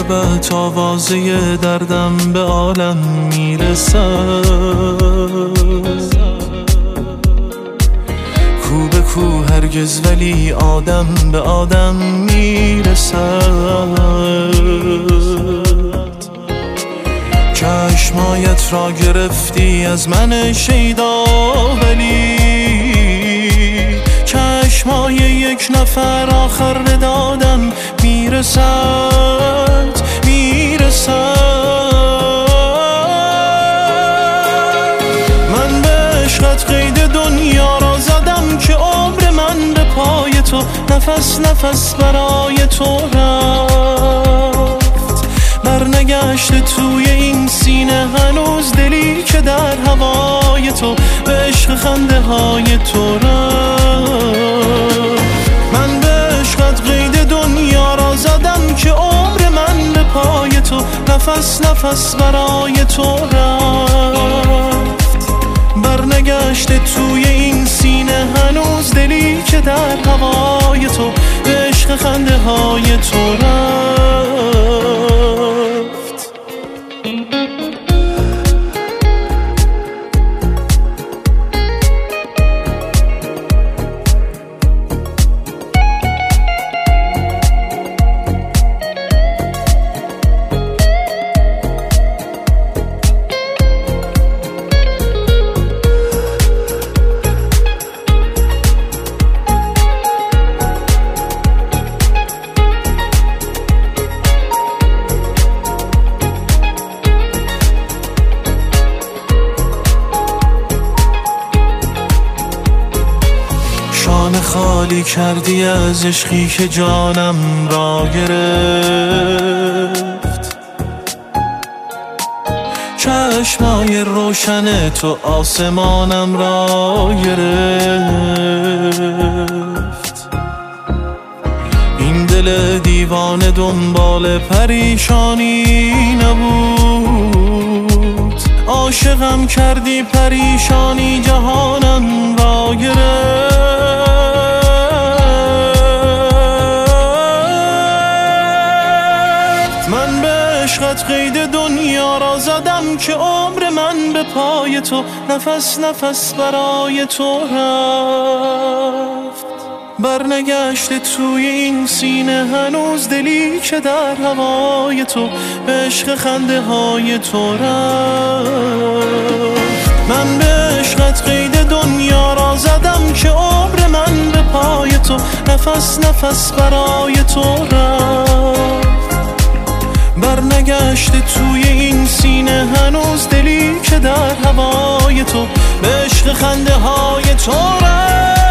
لبت آوازه دردم به عالم میرسد. کو به کو هرگز ولی آدم به آدم میرسد. چشمایت را گرفتی از من شیدا، ولی چشمای یک نفر آخر دادم میرسد. من به عشقت قید دنیا را زدم که عمر من به پای تو نفس نفس برای تو رفت. برنگشته توی این سینه هنوز دلی که در هوای تو به عشق خنده های تو رفت. من به عشقت قید دنیا را زدم که عمر من به پای تو نفس نفس برای تو رفت. برنگشته توی این سینه هنوز دلی که در هوای تو به عشق خنده های تو رفت. خالی کردی از عشقی که جانم را گرفت. چشمای روشن تو آسمانم را گرفت. این دل دیوانه دنبال پریشانی نبود. عاشقم کردی پریشانی جهانم را گرفت. من به عشقت قید دنیا را زدم که عمر من به پای تو نفس نفس برای تو رفت. برنگشته توی این سینه هنوز دلی که در هوای تو به عشق خنده های تو رفت. من به عشقت قید دنیا را زدم که عمر من به پای تو نفس نفس برای تو رفت. برنگشته توی این سینه هنوز دلی که در هوای تو به عشق خنده های تو رفت.